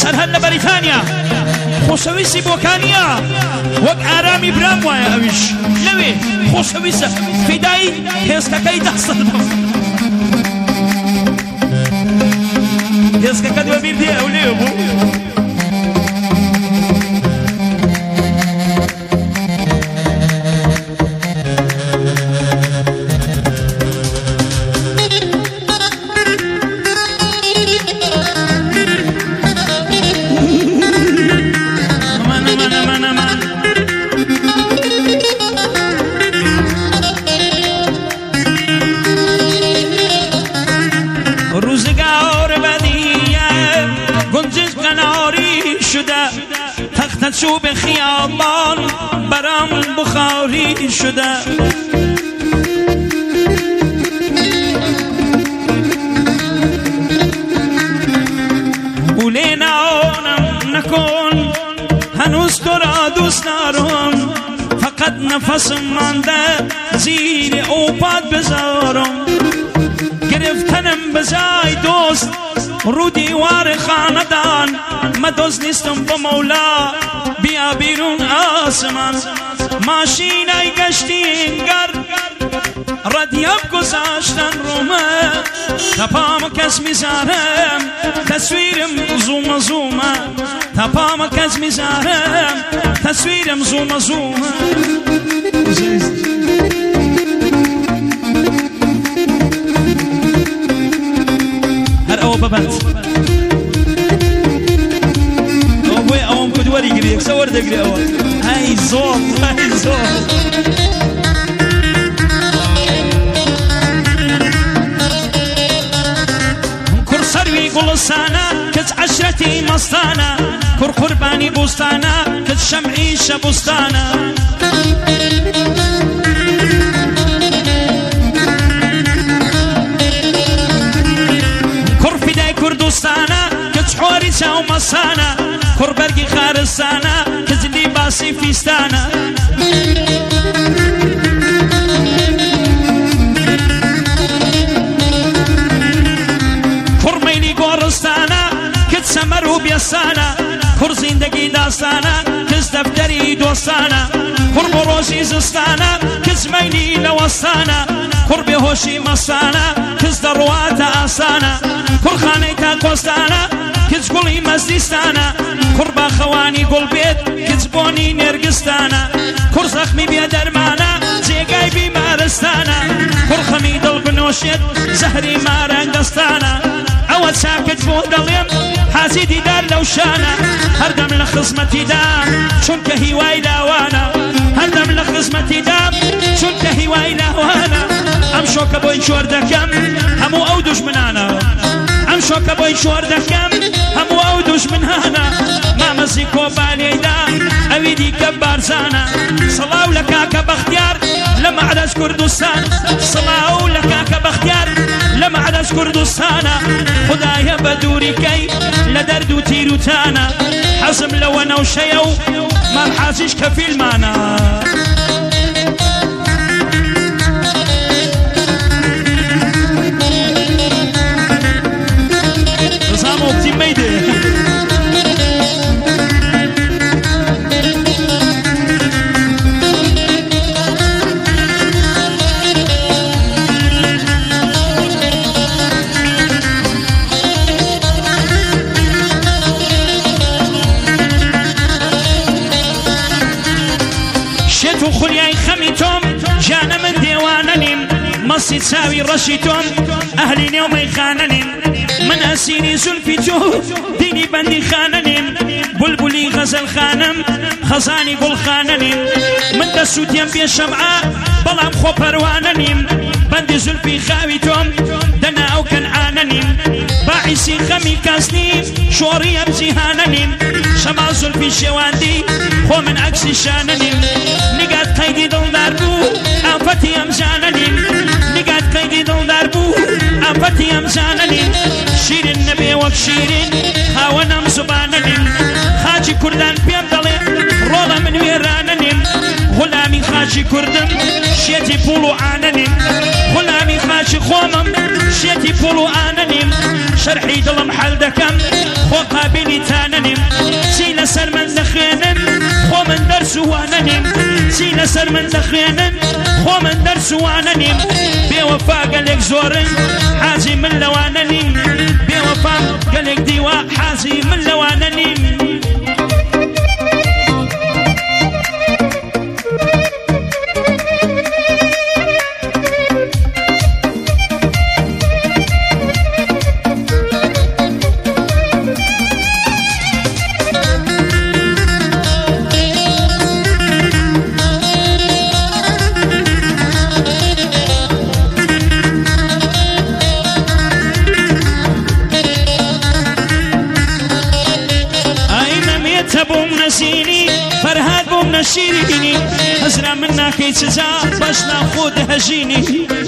سرهد لبريطانيا خوشويسي بوكانيا وك آرامي برام وايا اوش لوي خوشويسة فداي هيسكاكي دستردم هيسكاكا دو بير دي اولي ابو شو بخياطان برام البخاري شده ولينا عونم نكون هنوز ترى دوست دارم فقط نفس مانده زیر اوپاد بذارم گرفتنم بزای دوست رو دیوار خاندان ما دوست نیستم با مولا بیا بیرون آسمان ماشین ای گشتینگر ردیاب گذاشتن رومه تپام کس میذارم تصویرم زوم زومه تپام کس میذارم تصویرم زوم زومه هر او ببند اوام كدوري قريك سور دقري اوام هاي زوم هاي زوم كر سروي قلصانا كت عشرتي مصطانا كر قرباني بوستانا كت شمعي شبوستانا كر فداي كردوستانا كت حوري ساو مصانا كربرقي خارستانا كزلي باسي فيستانا كرميلي قورستانا كت سمرو بيستانا كر زندگي داستانا كز دفتري دوستانا كر بروشي زستانا كز ميلي لوستانا كر بهوشي مستانا كز دروات آسانا كر خانيتا قوستانا كز قولي مزدستانا كربا خواني قول بيت كز بوني نرقستانا كر زخمي بيا درمانا زيقاي بمارستانا كر خميد البنوشيت زهري مارنقستانا عود ساكت بودليم حاسيدي دار لوشانا هردم لخصمتي دام شنك هواي لاوانا هردم لخصمتي دام شنك هواي لاوانا امشوك بوين شور دكم همو او دشمنانا امشوك بوين شور دكم همو او دشمنانا ما مزيكو بالي دا اويدي كبارزانا صلاو لكاك باختيار لما عدس كردستان صلاو لكاك باختيار لما عدس كردستانا خدايا بدوري كي لدردو تيرو تانا حزم لو انا وشيو ما الحاسش كفيل مانا نظام وقتي ميدي جانا من ديوانني مصي تساوي رشيتهم أهلي يومي خانني من أسيني زلفيتو ديني بندي خانني بلبلي غزل خانم خزاني قل خانني من دسوت ينبي الشمعة بلام خو پروانني بندي زلفي خاويتهم دنا أو كنعانني باعسي خمي كاسني شوري امزيهانني شما زلفي شواندي خو من عكسي شانني نقاد قيدي دل داربو آفتي امزانني نقاد قيدي دل داربو آفتي امزانني شير النبي وكشيرين هاونم زبانني خاجي كردان بيم دلي رولا من ويرانني غلامي خاجي كردم شيتي بولو آنني غلامي خاجي خومم شيتي بولو آنني شرحي دلم حل دكم خو قابلي تانني لسر من دخوێنن خۆ من دەرسوانە نیم بێوەفا گەلێک زۆرن حاجی من لەوانە نیم بێوەفا گەلێک دیوە حاجی من لەوانە نیم بوم نسيني فرهاد بوم نشيريني هزرا منا كي تجا باش ناخد هجيني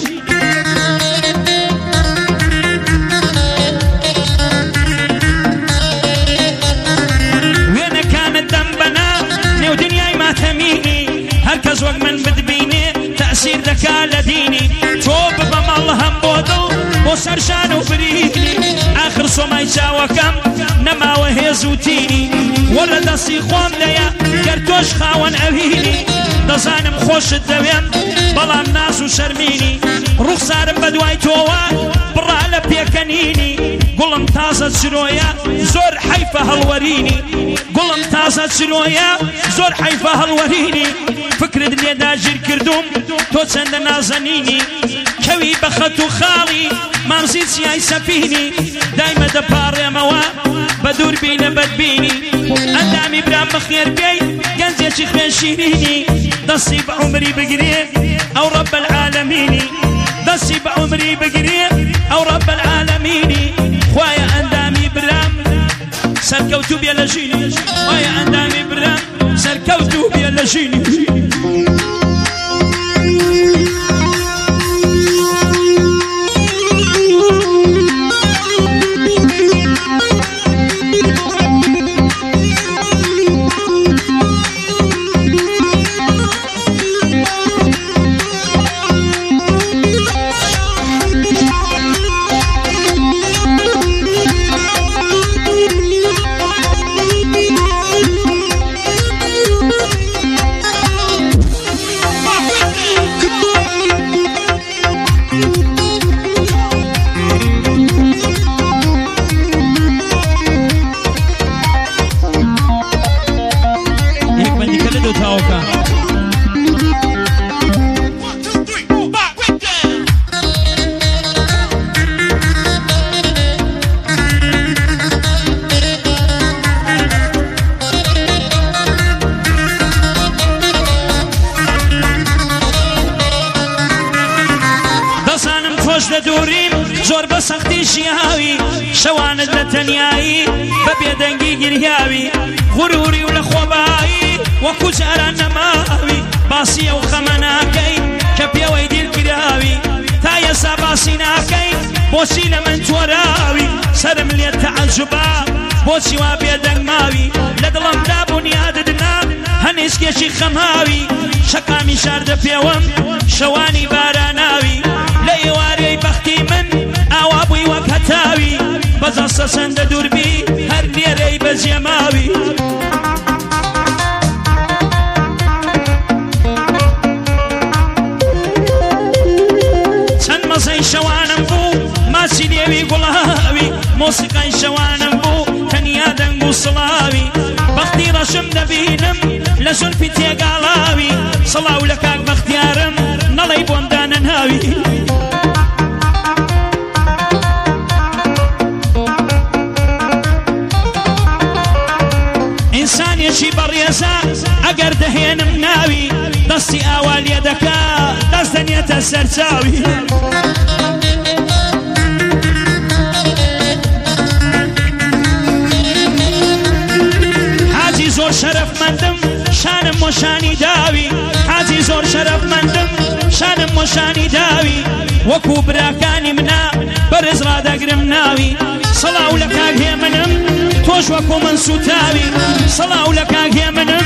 وين كانت ذنبنا نيو دنياي ما تميني هركز وقت من بدبيني تأثير ذكاء لديني توب بمال هم بودو وسرشان وفريني آخر صوماي جاوكم نما وهيزوتيني ولا دسي خوام ليا كرتوش خاون أبيني دزانم خوش الدوام بلام ناس وشرميني رخصارم بدواي توا برا لبيكنيني قلم تازة شرويا زور حيفة هالوريني قلم تازة شرويا زور حيفة هالوريني فكرة اللي داجر كردوم توتسند نازنيني كوي بخطو خالي ما مزيد سياي سفيني دايما دباري موا بدور بينا بدبيني أندامي برام بخير بي قنزي شيخ من شيريني دصي بعمري بقريب أو رب العالمين دصي بعمري بقريب أو رب العالمين خوايا أندامي برام سركوتو بيا لجيني خوايا أندامي برام سركوتو بيا لجيني زۆر بە سەختی ژیاوی شەوانت لە تەنیایی بەبێ دەنگی گریاوی غوروری و لە خۆبایی وەکو جاران نەماوی باسی ئەو خەمە ناکەی کە پێوەی دیرکراوی تا ئێستا باسی ناکەی بۆچی لە من تۆراوی سەرم لێت تەعەجوبا بۆچی وا بێدەنگ ماوی لە دڵمدا بوونیادت نا هەنێشکێکی خەماوی شەقامی شاردە پێوەم شەوانی باراناوی لە ئێوارەی بەختی من ئاوا بووی وەک هەتاوی بەجەستە چەندە دووربی هەر لێرەی بەجێماوی چەند مەزەی شەوانم بوو ماچی لێوی گوڵاوی مۆسیقای شەوانم بوو تەنیا دەنگ و سڵاوی بەختی ڕەشم دەبینم لە زولفی تێگاڵاوی سڵاو لە کاک بەختیارم نەڵەی بۆم دانەناوی ئینسانێکی بەڕێزە ئەگەر دەهێنم ناوی دەستی ئاوا لێ دەکا دەست دەنێتە سەرچاوی حاجی زۆر شەرەفمەندم شانم وەشانی داوی حاجی زۆر شەرەفمەندم شانم وەشانی داوی وەکو براکانی منە بەرز ڕادەگرم ناوی سەڵاو لە کاک هێمنم تۆش وەکو من سوتاوی سەڵاو لە کاک هێمنم